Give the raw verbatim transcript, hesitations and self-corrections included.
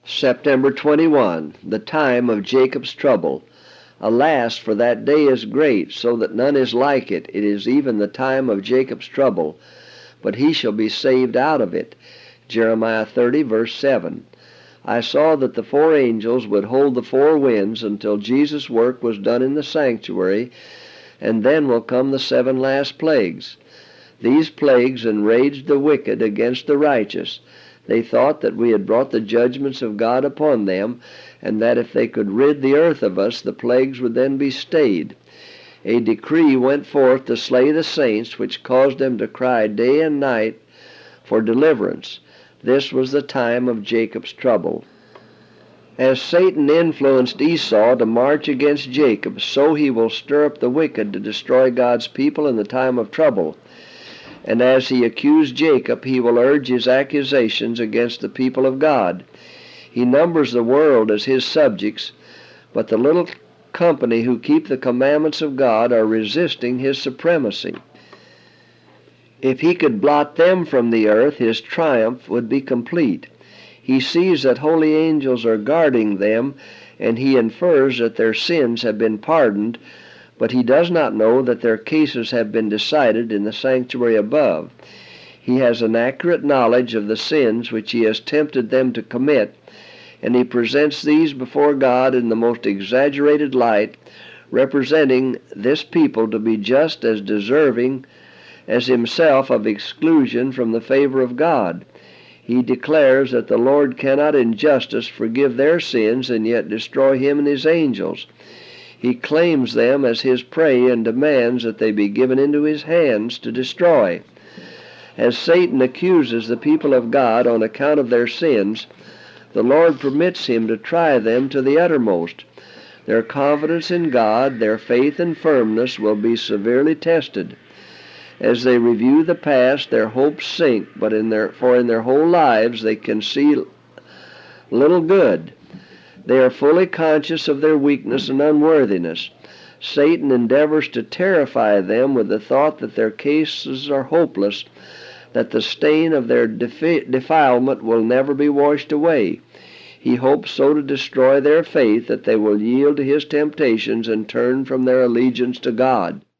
September twenty-first, the time of Jacob's trouble. Alas, for that day is great, so that none is like it. It is even the time of Jacob's trouble, but he shall be saved out of it. Jeremiah thirty, verse seven. I saw that the four angels would hold the four winds until Jesus' work was done in the sanctuary, and then will come the seven last plagues. These plagues enraged the wicked against the righteous. They thought that we had brought the judgments of God upon them, and that if they could rid the earth of us, the plagues would then be stayed. A decree went forth to slay the saints, which caused them to cry day and night for deliverance. This was the time of Jacob's trouble. As Satan influenced Esau to march against Jacob, so he will stir up the wicked to destroy God's people in the time of trouble. And as he accused Jacob, he will urge his accusations against the people of God. He numbers the world as his subjects, but the little company who keep the commandments of God are resisting his supremacy. If he could blot them from the earth, his triumph would be complete. He sees that holy angels are guarding them, and he infers that their sins have been pardoned, but he does not know that their cases have been decided in the sanctuary above. He has an accurate knowledge of the sins which he has tempted them to commit, and he presents these before God in the most exaggerated light, representing this people to be just as deserving as himself of exclusion from the favor of God. He declares that the Lord cannot in justice forgive their sins and yet destroy him and his angels. He claims them as his prey and demands that they be given into his hands to destroy. As Satan accuses the people of God on account of their sins, the Lord permits him to try them to the uttermost. Their confidence in God, their faith and firmness will be severely tested. As they review the past, their hopes sink, but in their, for in their whole lives they can see little good. They are fully conscious of their weakness and unworthiness. Satan endeavors to terrify them with the thought that their cases are hopeless, that the stain of their defi- defilement will never be washed away. He hopes so to destroy their faith that they will yield to his temptations and turn from their allegiance to God.